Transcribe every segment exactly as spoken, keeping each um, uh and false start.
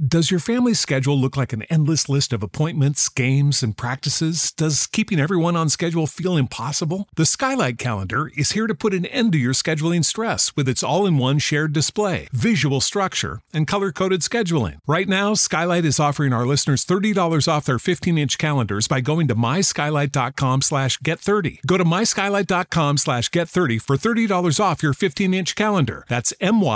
Does your family's schedule look like an endless list of appointments, games, and practices? Does keeping everyone on schedule feel impossible? The Skylight Calendar is here to put an end to your scheduling stress with its all-in-one shared display, visual structure, and color-coded scheduling. Right now, Skylight is offering our listeners thirty dollars off their fifteen-inch calendars by going to myskylight.com slash get30. Go to myskylight.com slash get30 for thirty dollars off your fifteen-inch calendar. That's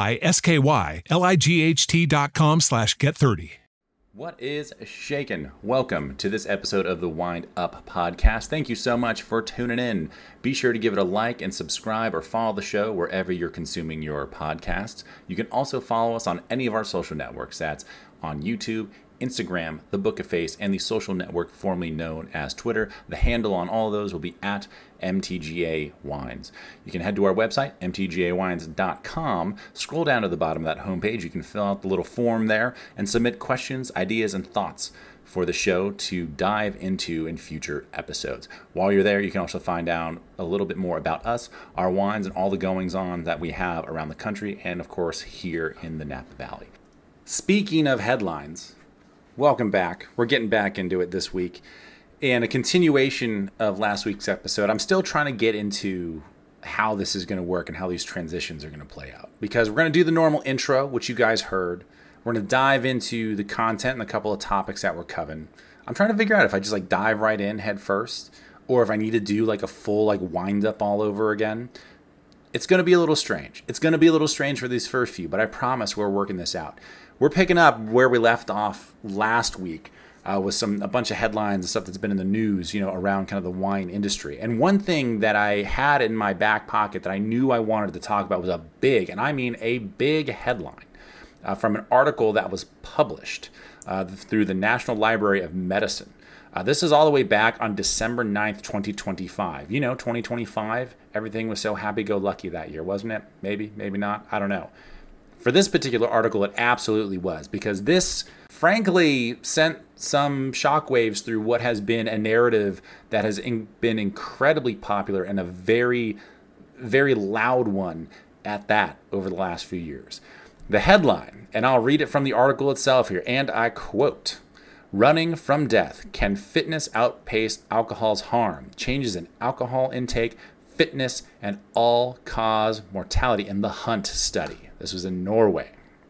M-Y-S-K-Y-L-I-G-H-T dot com slash get30. thirty. What is shaken? Welcome to this episode of the Wind Up Podcast. Thank you so much for tuning in. Be sure to give it a like and subscribe or follow the show wherever you're consuming your podcasts. You can also follow us on any of our social networks. That's on YouTube, Instagram, The Book of Face, and the social network formerly known as Twitter. The handle on all of those will be at M T G A Wines. You can head to our website, M T G A wines dot com. Scroll down to the bottom of that homepage. You can fill out the little form there and submit questions, ideas, and thoughts for the show to dive into in future episodes. While you're there, you can also find out a little bit more about us, our wines, and all the goings-on that we have around the country and, of course, here in the Napa Valley. Speaking of headlines, welcome back. We're getting back into it this week. And a continuation of last week's episode, I'm still trying to get into how this is going to work and how these transitions are going to play out. Because we're going to do the normal intro, which you guys heard. We're going to dive into the content and a couple of topics that we're covering. I'm trying to figure out if I just like dive right in head first, or if I need to do like a full like wind up all over again. It's going to be a little strange. It's going to be a little strange for these first few, but I promise we're working this out. We're picking up where we left off last week uh, with some a bunch of headlines and stuff that's been in the news, you know, around kind of the wine industry. And one thing that I had in my back pocket that I knew I wanted to talk about was a big, and I mean a big headline uh, from an article that was published uh, through the National Library of Medicine. Uh, this is all the way back on December ninth, twenty twenty-five. You know, twenty twenty-five, everything was so happy-go-lucky that year, wasn't it? Maybe, maybe not. I don't know. For this particular article, it absolutely was, because this, frankly, sent some shockwaves through what has been a narrative that has in, been incredibly popular and a very, very loud one at that over the last few years. The headline, and I'll read it from the article itself here, and I quote, "Running from death, can fitness outpace alcohol's harm? Changes in alcohol intake, fitness, and all-cause mortality in the Hunt study." This was in Norway.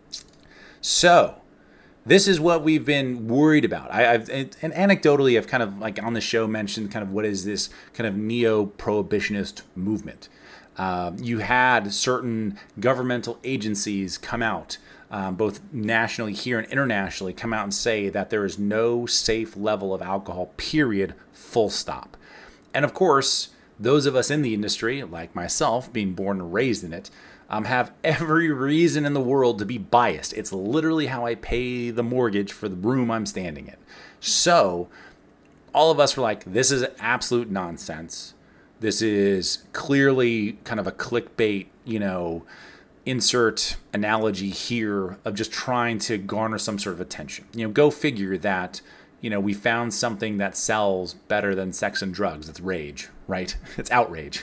So, this is what we've been worried about. I, I've and anecdotally, I've kind of like on the show mentioned kind of what is this kind of neo-prohibitionist movement. Um, you had certain governmental agencies come out, um, both nationally here and internationally, come out and say that there is no safe level of alcohol, period, full stop. And of course, those of us in the industry, like myself, being born and raised in it, Um, have every reason in the world to be biased. It's literally how I pay the mortgage for the room I'm standing in. So all of us were like, this is absolute nonsense. This is clearly kind of a clickbait, you know, insert analogy here of just trying to garner some sort of attention. You know, go figure that, you know, we found something that sells better than sex and drugs. It's rage, right? It's outrage.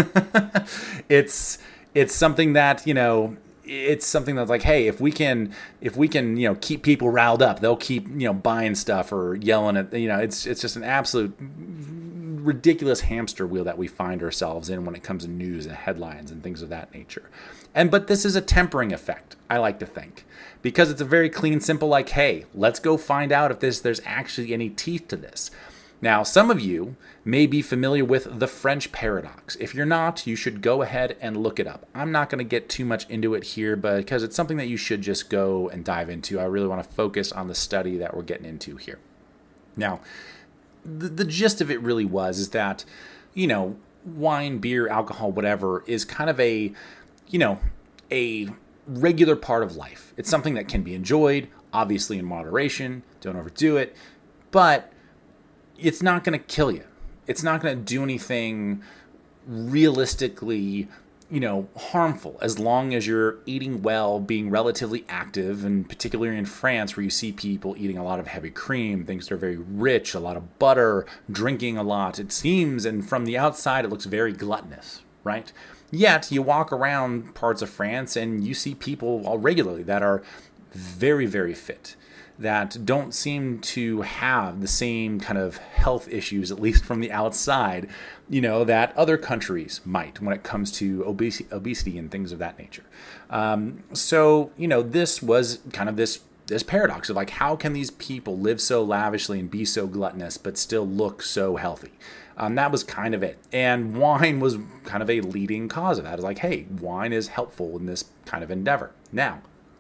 it's... It's something that, you know, it's something that's like, hey, if we can, if we can, you know, keep people riled up, they'll keep, you know, buying stuff or yelling at, you know, it's it's just an absolute ridiculous hamster wheel that we find ourselves in when it comes to news and headlines and things of that nature. And but this is a tempering effect, I like to think, because it's a very clean, simple, like, hey, let's go find out if this there's actually any teeth to this. Now, some of you may be familiar with the French paradox. If you're not, you should go ahead and look it up. I'm not going to get too much into it here, but because it's something that you should just go and dive into. I really want to focus on the study that we're getting into here. Now, the, the gist of it really was is that, you know, wine, beer, alcohol, whatever, is kind of a, you know, a regular part of life. It's something that can be enjoyed, obviously in moderation. Don't overdo it. But it's not going to kill you. It's not going to do anything realistically, you know, harmful as long as you're eating well, being relatively active, and particularly in France where you see people eating a lot of heavy cream, things that are very rich, a lot of butter, drinking a lot. It seems, and from the outside, it looks very gluttonous, right? Yet you walk around parts of France and you see people all regularly that are very, very fit, that don't seem to have the same kind of health issues, at least from the outside, you know, that other countries might when it comes to obesity, obesity and things of that nature. Um, so, you know, this was kind of this this paradox of like, how can these people live so lavishly and be so gluttonous but still look so healthy? Um, that was kind of it. And wine was kind of a leading cause of that. It's like, hey, wine is helpful in this kind of endeavor. Now,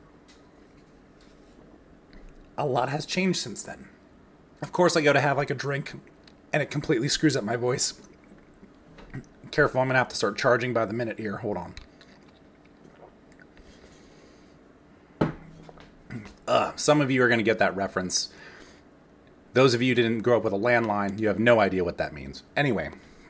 a lot has changed since then. Of course, I go to have like a drink and it completely screws up my voice. Careful, I'm going to have to start charging by the minute here. Hold on. Uh, some of you are going to get that reference. Those of you who didn't grow up with a landline, you have no idea what that means. Anyway,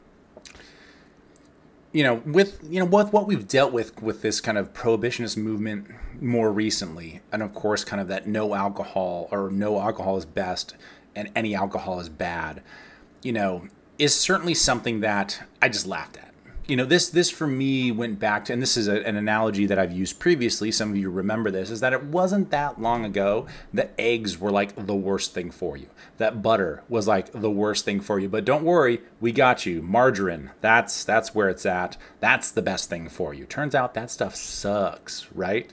you know, with you know with what we've dealt with with this kind of prohibitionist movement more recently, and of course, kind of that no alcohol or no alcohol is best and any alcohol is bad, you know, is certainly something that I just laughed at. You know, this this for me went back to, and this is a, an analogy that I've used previously, some of you remember this, is that it wasn't that long ago that eggs were like the worst thing for you. That butter was like the worst thing for you. But don't worry, we got you. Margarine, that's that's where it's at. That's the best thing for you. Turns out that stuff sucks, right?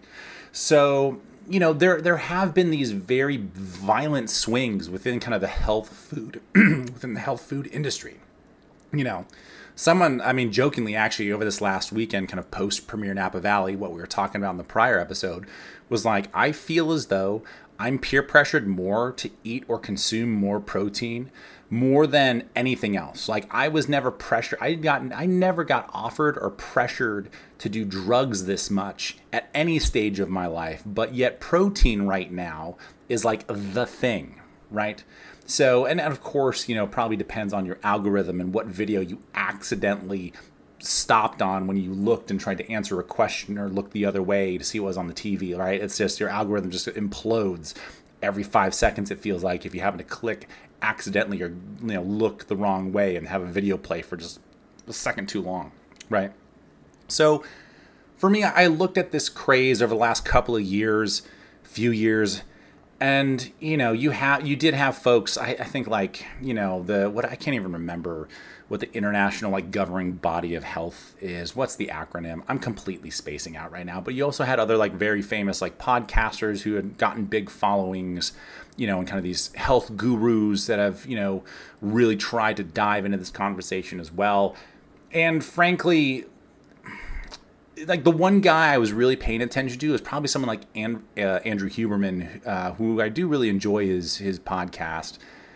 So, you know, there there have been these very violent swings within kind of the health food, within the health food industry. You know, someone, I mean, jokingly, actually, over this last weekend, kind of post-Premiere Napa Valley, what we were talking about in the prior episode, was like, I feel as though I'm peer pressured more to eat or consume more protein more than anything else. Like, I was never pressured. I got, I never got offered or pressured to do drugs this much at any stage of my life. But yet protein right now is like the thing, right? So, and of course, you know, probably depends on your algorithm and what video you accidentally stopped on when you looked and tried to answer a question or look the other way to see what was on the T V, right? It's just your algorithm just implodes every five seconds, it feels like, if you happen to click accidentally or, you know, look the wrong way and have a video play for just a second too long, right? So for me, I looked at this craze over the last couple of years, few years, and, you know, you have, you did have folks, I, I think like, you know, the, what, I can't even remember what the international, like, governing body of health is. What's the acronym? I'm completely spacing out right now. But you also had other, like, very famous, like, podcasters who had gotten big followings, you know, and kind of these health gurus that have, you know, really tried to dive into this conversation as well. And frankly, like, the one guy I was really paying attention to is probably someone like and, uh, Andrew Huberman, uh, who I do really enjoy his his podcast.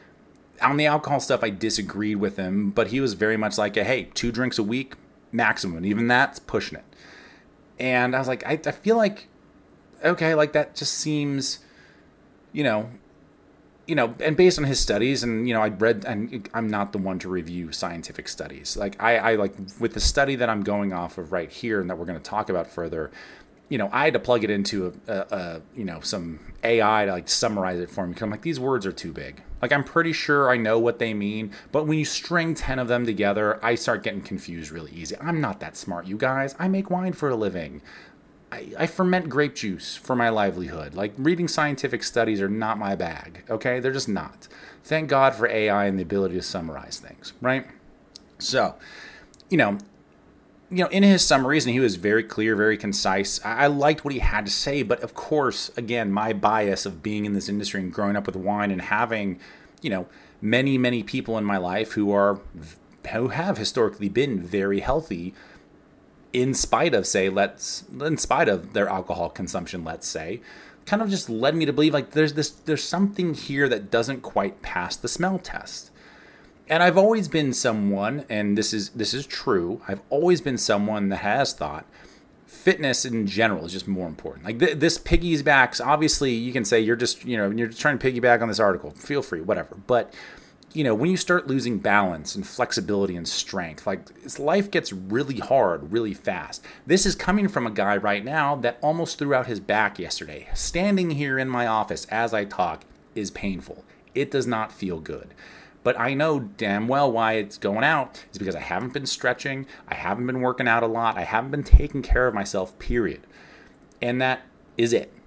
On the alcohol stuff, I disagreed with him, but he was very much like, a, hey, two drinks a week, maximum. And even that's pushing it. And I was like, I, I feel like, okay, like that just seems, you know, you know, and based on his studies, and, you know, I read, and I'm not the one to review scientific studies. Like, I, I like, with the study that I'm going off of right here and that we're going to talk about further, you know, I had to plug it into, a, a, a you know, some A I to, like, summarize it for me. Because I'm like, these words are too big. Like, I'm pretty sure I know what they mean, but when you string ten of them together, I start getting confused really easy. I'm not that smart, you guys. I make wine for a living. I, I ferment grape juice for my livelihood. Like, reading scientific studies are not my bag, okay? They're just not. Thank God for A I and the ability to summarize things, right? So, you know, you know, in his summaries, and he was very clear, very concise. I, I liked what he had to say, but of course, again, my bias of being in this industry and growing up with wine and having, you know, many, many people in my life who are, who have historically been very healthy, in spite of, say, let's, in spite of their alcohol consumption, let's say, kind of just led me to believe like there's this, there's something here that doesn't quite pass the smell test. And I've always been someone, and this is this is true, I've always been someone that has thought fitness in general is just more important. Like th- this piggybacks, obviously you can say you're just, you know, you're trying to piggyback on this article, feel free, whatever. But, you know, when you start losing balance and flexibility and strength, like life gets really hard, really fast. This is coming from a guy right now that almost threw out his back yesterday. Standing here in my office as I talk is painful. It does not feel good. But I know damn well why it's going out is because I haven't been stretching, I haven't been working out a lot, I haven't been taking care of myself, period. And that is it.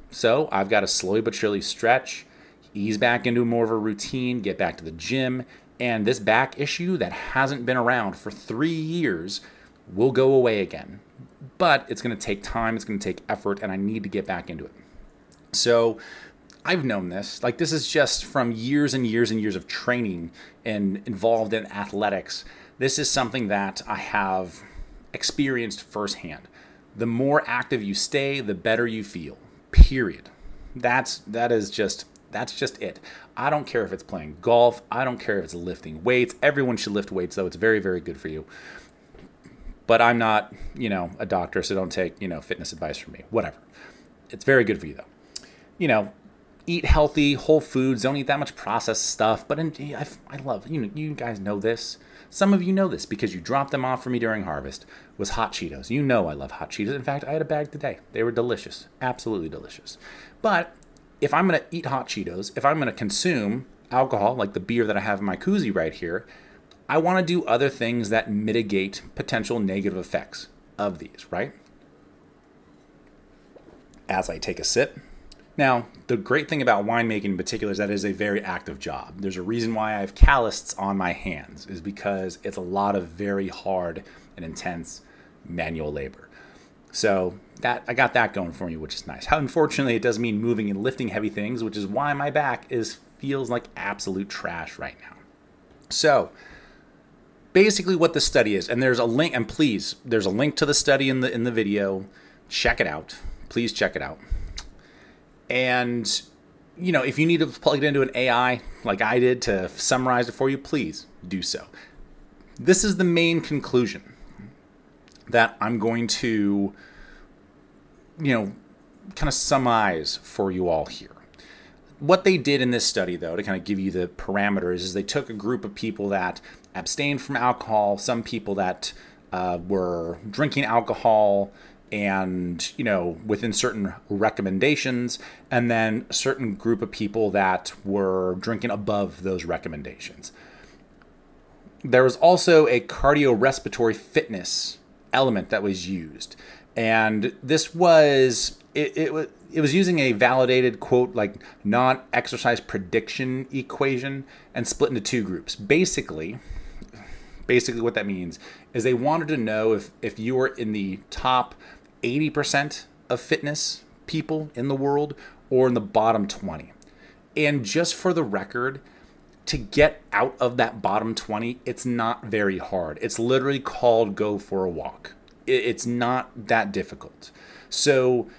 So I've got to slowly but surely stretch, ease back into more of a routine, get back to the gym, and this back issue that hasn't been around for three years will go away again. But it's going to take time, it's going to take effort, and I need to get back into it. So I've known this. Like, this is just from years and years and years of training and involved in athletics. This is something that I have experienced firsthand. The more active you stay, the better you feel. Period. That's that is just that's just it. I don't care if it's playing golf. I don't care if it's lifting weights. Everyone should lift weights, though. It's very, very good for you. But I'm not, you know, a doctor, so don't take, you know, fitness advice from me. Whatever. It's very good for you, though. You know, eat healthy, whole foods. Don't eat that much processed stuff. But in, I, I love, you know, you guys know this. Some of you know this because you dropped them off for me during harvest. Was hot Cheetos. You know I love hot Cheetos. In fact, I had a bag today. They were delicious. Absolutely delicious. But if I'm going to eat hot Cheetos, if I'm going to consume alcohol, like the beer that I have in my koozie right here, I want to do other things that mitigate potential negative effects of these, right? As I take a sip. Now, the great thing about winemaking in particular is that it is a very active job. There's a reason why I have calluses on my hands, is because it's a lot of very hard and intense manual labor. So that I got that going for me, which is nice. How unfortunately, it does mean moving and lifting heavy things, which is why my back is feels like absolute trash right now. So basically what the study is, and there's a link, and please, there's a link to the study in the in the video. Check it out. Please check it out. And, you know, if you need to plug it into an A I like I did to summarize it for you, please do so. This is the main conclusion that I'm going to, you know, kind of summarize for you all here. What they did in this study, though, to kind of give you the parameters, is they took a group of people that abstained from alcohol, some people that uh, were drinking alcohol, and, you know, within certain recommendations, and then a certain group of people that were drinking above those recommendations. There was also a cardiorespiratory fitness element that was used. And this was, it, it was, it was using a validated, quote, like non-exercise prediction equation and split into two groups. Basically, basically what that means is they wanted to know if, if you were in the top eighty percent of fitness people in the world or in the bottom twenty. And just for the record, to get out of that bottom twenty, it's not very hard. It's literally called go for a walk. It's not that difficult. So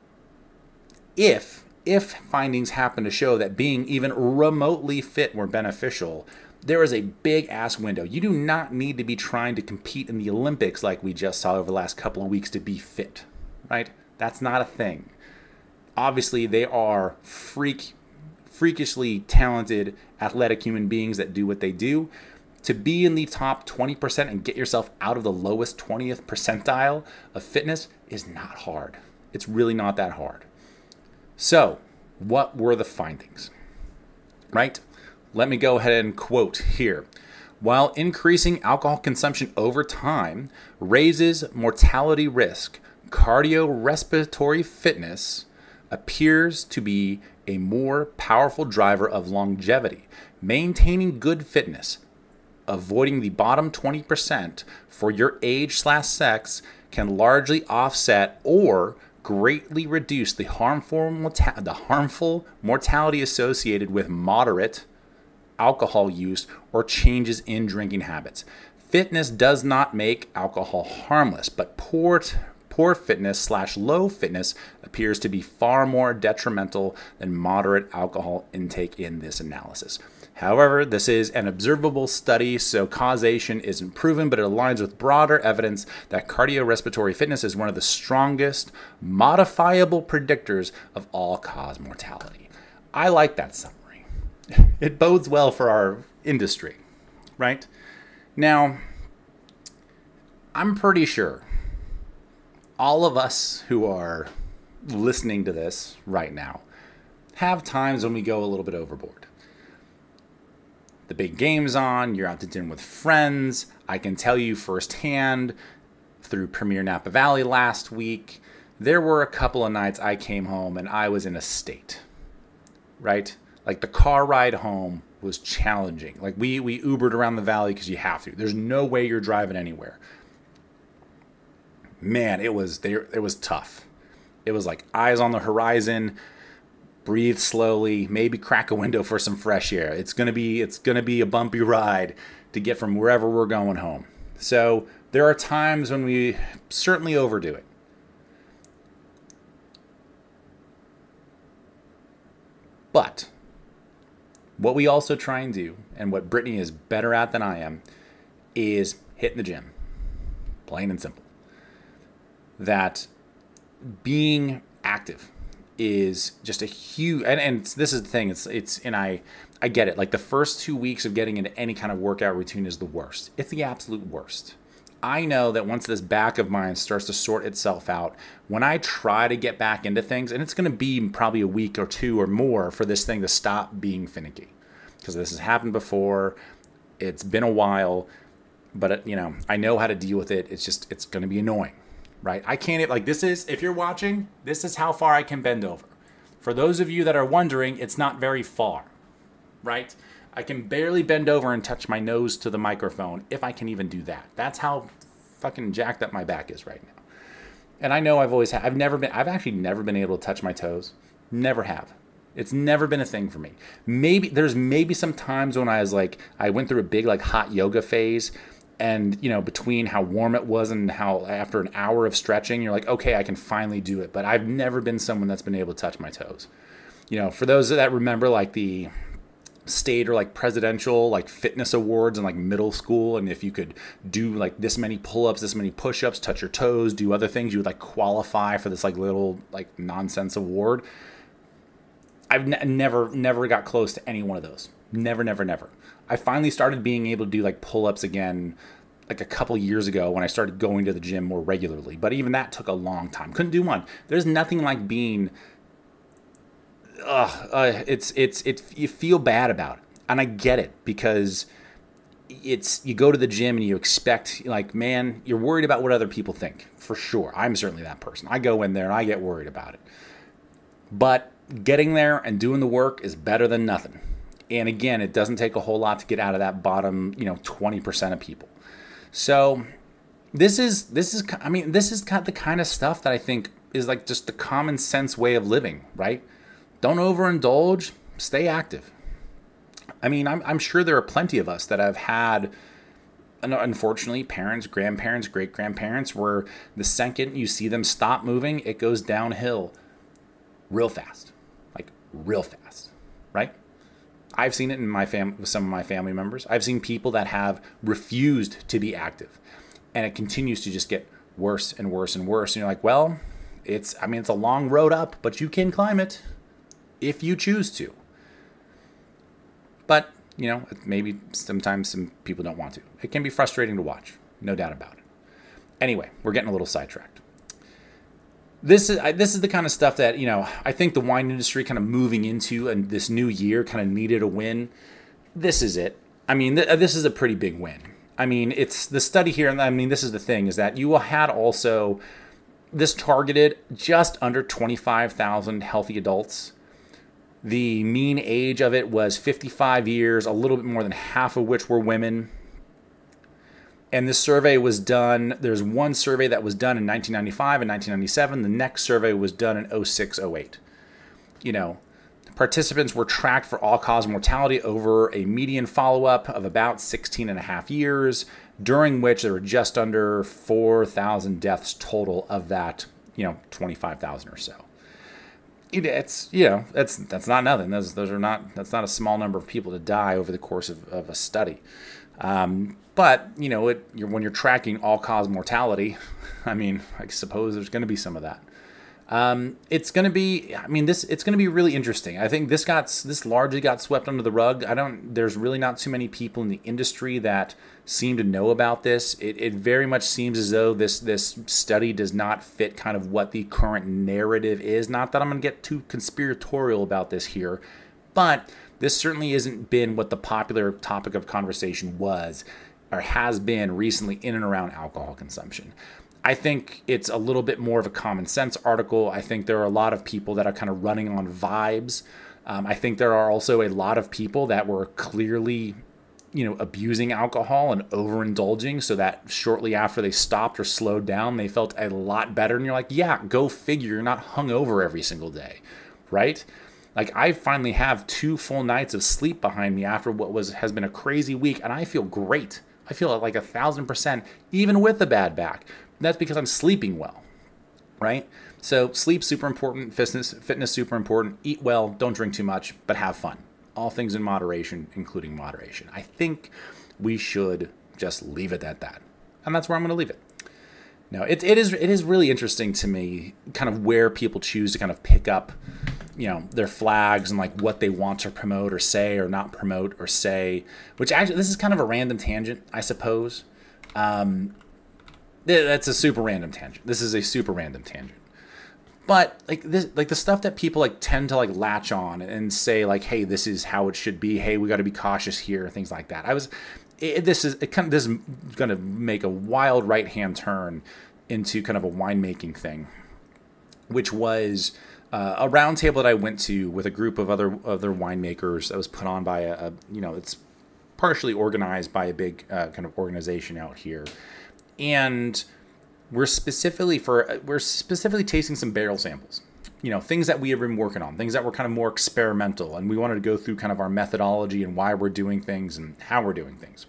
if if findings happen to show that being even remotely fit were beneficial, there is a big ass window. You do not need to be trying to compete in the Olympics like we just saw over the last couple of weeks to be fit, right? That's not a thing. Obviously, they are freak, freakishly talented, athletic human beings that do what they do. To be in the top twenty percent and get yourself out of the lowest twentieth percentile of fitness is not hard. It's really not that hard. So, what were the findings? Right? Let me go ahead and quote here. While increasing alcohol consumption over time raises mortality risk, cardiorespiratory fitness appears to be a more powerful driver of longevity. Maintaining good fitness, avoiding the bottom twenty percent for your age slash sex can largely offset or greatly reduce the harmful morta- the harmful mortality associated with moderate alcohol use or changes in drinking habits. Fitness does not make alcohol harmless, but poor t- poor fitness slash low fitness appears to be far more detrimental than moderate alcohol intake in this analysis. However, this is an observable study, so causation isn't proven, but it aligns with broader evidence that cardiorespiratory fitness is one of the strongest modifiable predictors of all-cause mortality. I like that summary. It bodes well for our industry, right? Now, I'm pretty sure all of us who are listening to this right now have times when we go a little bit overboard. The big game's on, you're out to dinner with friends. I can tell you firsthand through Premier Napa Valley last week, there were a couple of nights I came home and I was in a state, right? Like the car ride home was challenging. Like we we Ubered around the valley because you have to. There's no way you're driving anywhere. Man, it was there. It was tough. It was like eyes on the horizon, breathe slowly, maybe crack a window for some fresh air. It's gonna be it's gonna be a bumpy ride to get from wherever we're going home. So there are times when we certainly overdo it. But what we also try and do, and what Brittany is better at than I am, is hitting the gym. Plain and simple. That being active is just a huge, and, and this is the thing, it's, it's, and I, I get it. Like the first two weeks of getting into any kind of workout routine is the worst. It's the absolute worst. I know that once this back of mine starts to sort itself out, when I try to get back into things, and it's going to be probably a week or two or more for this thing to stop being finicky, because this has happened before. It's been a while, but you know, I know how to deal with it. It's just, it's going to be annoying, right? I can't, like this is, if you're watching, this is how far I can bend over. For those of you that are wondering, it's not very far, right? I can barely bend over and touch my nose to the microphone, if I can even do that. That's how fucking jacked up my back is right now. And I know I've always had, I've never been, I've actually never been able to touch my toes. Never have. It's never been a thing for me. Maybe, there's maybe some times when I was like, I went through a big like hot yoga phase, and you know, between how warm it was and how after an hour of stretching, you're like, okay, I can finally do it. But I've never been someone that's been able to touch my toes. You know, for those that remember like the state or like presidential like fitness awards in like middle school, and if you could do like this many pull-ups, this many push-ups, touch your toes, do other things, you would like qualify for this like little like nonsense award. I've n- never never got close to any one of those. Never never never. I finally started being able to do like pull-ups again like a couple years ago when I started going to the gym more regularly, but even that took a long time. Couldn't do one. There's nothing like being Ugh, uh, it's it's it's you feel bad about it, and I get it, because it's you go to the gym and you expect, like, man, you're worried about what other people think, for sure. I'm certainly that person. I go in there and I get worried about it, but getting there and doing the work is better than nothing. And again, it doesn't take a whole lot to get out of that bottom, you know, twenty percent of people. So this is this is I mean this is kind of the kind of stuff that I think is like just the common sense way of living, right? Don't overindulge, stay active. I mean, I'm, I'm sure there are plenty of us that have had, unfortunately, parents, grandparents, great-grandparents, where the second you see them stop moving, it goes downhill real fast, like real fast, right? I've seen it in my fam- with some of my family members. I've seen people that have refused to be active, and it continues to just get worse and worse and worse. And you're like, well, it's, I mean, it's a long road up, but you can climb it if you choose to. But, you know, maybe sometimes some people don't want to. It can be frustrating to watch, no doubt about it. Anyway, we're getting a little sidetracked. This is I, this is the kind of stuff that, you know, I think the wine industry kind of moving into, and this new year kind of needed a win. This is it. I mean, th- this is a pretty big win. I mean, it's the study here, and I mean, this is the thing, is that you had also, this targeted just under twenty-five thousand healthy adults. The mean age of it was fifty-five years, a little bit more than half of which were women. And this survey was done, there's one survey that was done in nineteen ninety-five and nineteen ninety-seven. The next survey was done in oh six oh eight. You know, participants were tracked for all-cause mortality over a median follow-up of about sixteen and a half years, during which there were just under four thousand deaths total of that, you know, twenty-five thousand or so. It's, you know, that's that's not nothing. Those those are not that's not a small number of people to die over the course of, of a study. Um, but you know, it you're, when you're tracking all-cause mortality, I mean, I suppose there's going to be some of that. Um, it's going to be, I mean, this, it's going to be really interesting. I think this got, this largely got swept under the rug. I don't, there's really not too many people in the industry that seem to know about this. It, it very much seems as though this, this study does not fit kind of what the current narrative is. Not that I'm going to get too conspiratorial about this here, but this certainly isn't been what the popular topic of conversation was or has been recently in and around alcohol consumption. I think it's a little bit more of a common sense article. I think there are a lot of people that are kind of running on vibes. Um, I think there are also a lot of people that were clearly, you know, abusing alcohol and overindulging, so that shortly after they stopped or slowed down, they felt a lot better. And you're like, yeah, go figure. You're not hungover every single day, right? Like, I finally have two full nights of sleep behind me after what was has been a crazy week, and I feel great. I feel like a thousand percent, even with a bad back. That's because I'm sleeping well, right? So sleep super important, fitness fitness super important. Eat well, don't drink too much, but have fun. All things in moderation, including moderation. I think we should just leave it at that, and that's where I'm going to leave it. Now, it it is it is really interesting to me, kind of where people choose to kind of pick up, you know, their flags and like what they want to promote or say or not promote or say. Which actually, this is kind of a random tangent, I suppose. Um, that's a super random tangent. This is a super random tangent. But like this, like the stuff that people like tend to like latch on and say like, "Hey, this is how it should be. Hey, we got to be cautious here," things like that. I was, it, this is it kind of this is going to make a wild right hand turn into kind of a winemaking thing, which was uh, a roundtable that I went to with a group of other other winemakers that was put on by a, a you know it's partially organized by a big uh, kind of organization out here, and We're specifically for we're specifically tasting some barrel samples, you know, things that we have been working on, things that were kind of more experimental, and we wanted to go through kind of our methodology and why we're doing things and how we're doing things.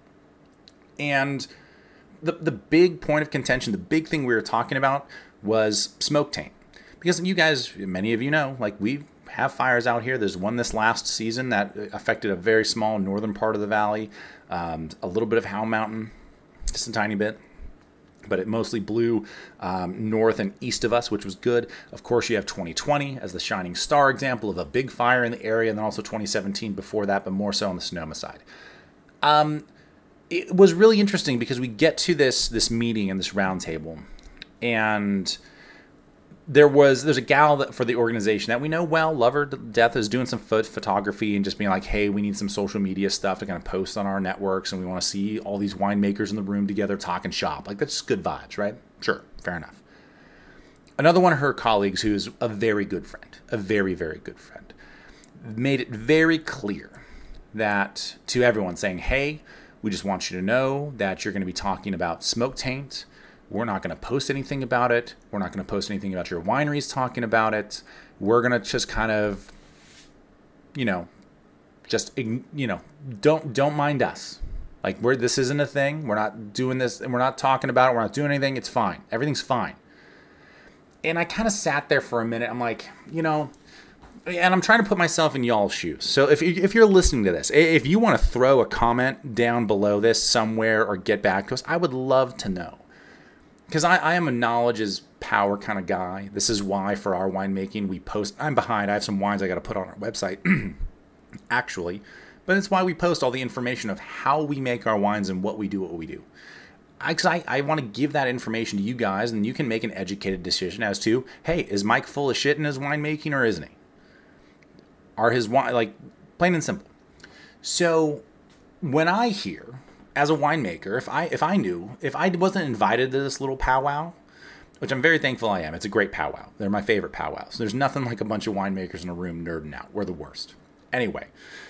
And the the big point of contention, the big thing we were talking about was smoke taint, because you guys, many of you know, like we have fires out here. There's one this last season that affected a very small northern part of the valley, um, a little bit of Howell Mountain, just a tiny bit. But it mostly blew um, north and east of us, which was good. Of course, you have twenty twenty as the shining star example of a big fire in the area, and then also twenty seventeen before that, but more so on the Sonoma side. Um, it was really interesting because we get to this this meeting and this roundtable, and there was there's a gal that, for the organization that we know well, love her to death, is doing some foot photography and just being like, hey, we need some social media stuff to kind of post on our networks, and we want to see all these winemakers in the room together talking shop. Like, that's just good vibes, right? Sure, fair enough. Another one of her colleagues, who's a very good friend, a very, very good friend, made it very clear that to everyone, saying, hey, we just want you to know that you're going to be talking about smoke taint. We're not going to post anything about it. We're not going to post anything about your wineries talking about it. We're going to just kind of, you know, just, you know, don't don't mind us. Like, we're this isn't a thing. We're not doing this, and we're not talking about it. We're not doing anything. It's fine. Everything's fine. And I kind of sat there for a minute. I'm like, you know, and I'm trying to put myself in y'all's shoes. So if if you're listening to this, if you want to throw a comment down below this somewhere or get back to us, I would love to know. Because I, I am a knowledge is power kind of guy. This is why for our winemaking we post. I'm behind. I have some wines I got to put on our website, actually. But it's why we post all the information of how we make our wines and what we do, what we do. Because I, I, I want to give that information to you guys, and you can make an educated decision as to, hey, is Mike full of shit in his winemaking or isn't he? Are his wine, like, plain and simple. So when I hear, as a winemaker, if I if I knew, if I wasn't invited to this little powwow, which I'm very thankful I am, it's a great powwow. They're my favorite powwows. There's nothing like a bunch of winemakers in a room nerding out. We're the worst. Anyway,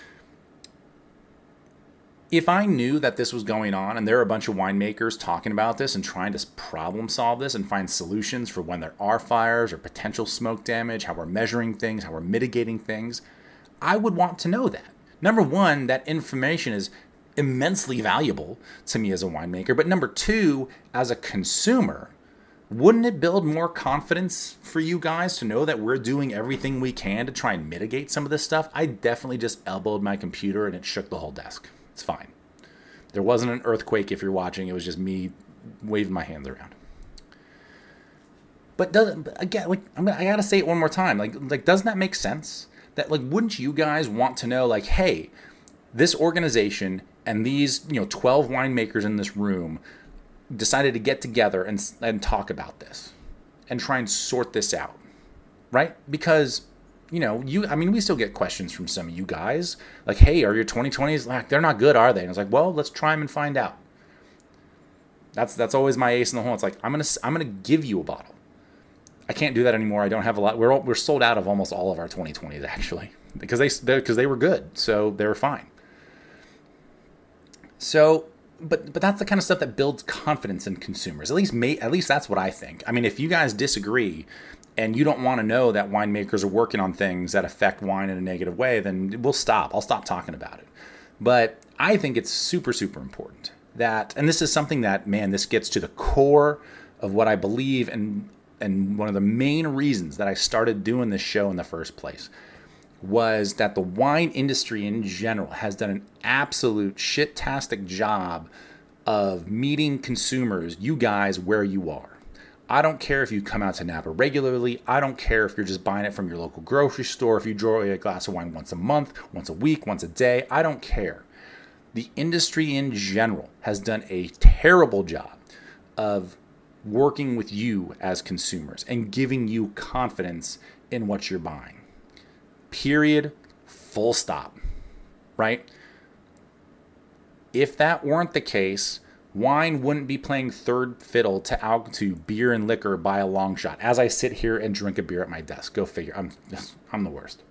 if I knew that this was going on and there are a bunch of winemakers talking about this and trying to problem solve this and find solutions for when there are fires or potential smoke damage, how we're measuring things, how we're mitigating things, I would want to know that. Number one, that information is immensely valuable to me as a winemaker. But number two, as a consumer, wouldn't it build more confidence for you guys to know that we're doing everything we can to try and mitigate some of this stuff? I definitely just elbowed my computer and it shook the whole desk. It's fine. There wasn't an earthquake if you're watching. It was just me waving my hands around. But doesn't again, like I'm gonna, I gotta say it one more time. Like, like doesn't that make sense? That like, wouldn't you guys want to know, like, hey, this organization and these, you know, twelve winemakers in this room decided to get together and and talk about this and try and sort this out, right? Because, you know, you, I mean, we still get questions from some of you guys like, hey, are your twenty twenties, like, they're not good, are they? And I was like, well, let's try them and find out. That's that's always my ace in the hole. It's like, I'm gonna I'm gonna give you a bottle. I can't do that anymore. I don't have a lot. We're we're sold out of almost all of our twenty twenties actually, because they because they were good, so they were fine. So, but but that's the kind of stuff that builds confidence in consumers. At least may, at least that's what I think. I mean, if you guys disagree and you don't want to know that winemakers are working on things that affect wine in a negative way, then we'll stop. I'll stop talking about it. But I think it's super, super important that, and this is something that, man, this gets to the core of what I believe, and and one of the main reasons that I started doing this show in the first place was that the wine industry in general has done an absolute shit-tastic job of meeting consumers, you guys, where you are. I don't care if you come out to Napa regularly. I don't care if you're just buying it from your local grocery store, if you enjoy a glass of wine once a month, once a week, once a day. I don't care. The industry in general has done a terrible job of working with you as consumers and giving you confidence in what you're buying. Period. Full stop. Right? If that weren't the case, wine wouldn't be playing third fiddle to out to beer and liquor by a long shot. As I sit here and drink a beer at my desk, go figure. I'm I'm the worst.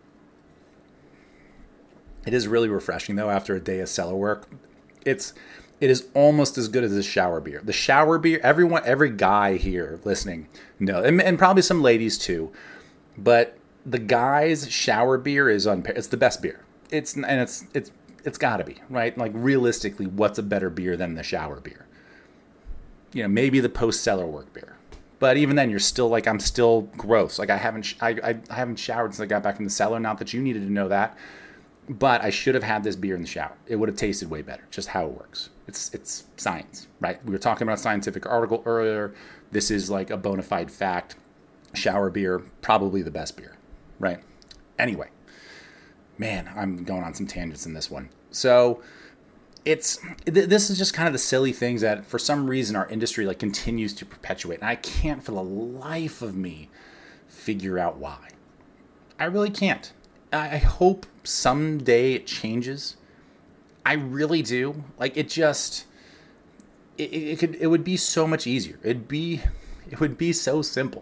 It is really refreshing though after a day of cellar work. It's it is almost as good as a shower beer. The shower beer, everyone, every guy here listening, no, and, and probably some ladies too, but the guy's shower beer is unpaired. It's the best beer. It's and it's it's it's got to be, right? Like realistically, what's a better beer than the shower beer? You know, maybe the post cellar work beer, but even then, you're still like, I'm still gross. Like I haven't I, I I haven't showered since I got back from the cellar. Not that you needed to know that, but I should have had this beer in the shower. It would have tasted way better. Just how it works. It's it's science, right? We were talking about a scientific article earlier. This is like a bona fide fact. Shower beer, probably the best beer, right? Anyway, man, I'm going on some tangents in this one. So it's th- this is just kind of the silly things that for some reason our industry like continues to perpetuate. And I can't for the life of me figure out why. I really can't. I hope someday it changes. I really do. Like it just, it, it could, it would be so much easier. It'd be, it would be so simple.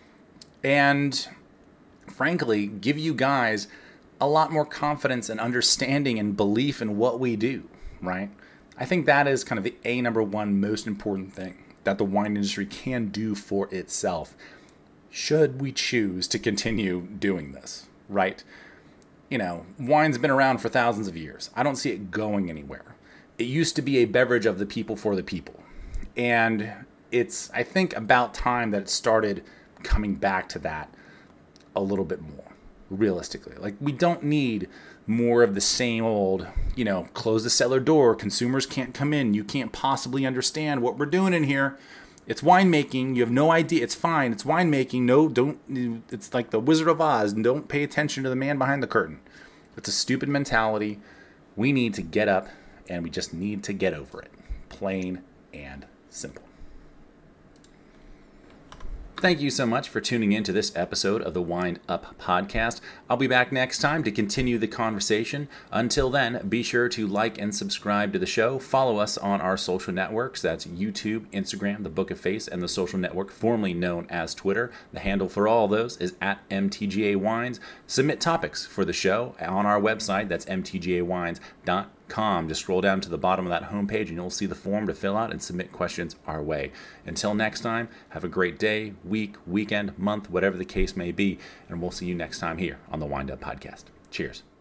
And frankly, give you guys a lot more confidence and understanding and belief in what we do, right? I think that is kind of the A number one most important thing that the wine industry can do for itself, should we choose to continue doing this, right? You know, wine's been around for thousands of years. I don't see it going anywhere. It used to be a beverage of the people for the people. And it's, I think, about time that it started coming back to that a little bit more, realistically. Like, we don't need more of the same old, you know, close the cellar door, consumers can't come in, you can't possibly understand what we're doing in here. It's winemaking. You have no idea. It's fine. It's winemaking. No, don't. It's like the Wizard of Oz. And don't pay attention to the man behind the curtain. It's a stupid mentality. We need to get up and we just need to get over it. Plain and simple. Thank you so much for tuning in to this episode of the Wind Up Podcast. I'll be back next time to continue the conversation. Until then, be sure to like and subscribe to the show. Follow us on our social networks. That's YouTube, Instagram, The Book of Face, and the social network formerly known as Twitter. The handle for all those is at M T G A Wines. Submit topics for the show on our website. That's M T G A wines dot com. Com. Just scroll down to the bottom of that homepage and you'll see the form to fill out and submit questions our way. Until next time, have a great day, week, weekend, month, whatever the case may be, and we'll see you next time here on the Wind Up Podcast. Cheers.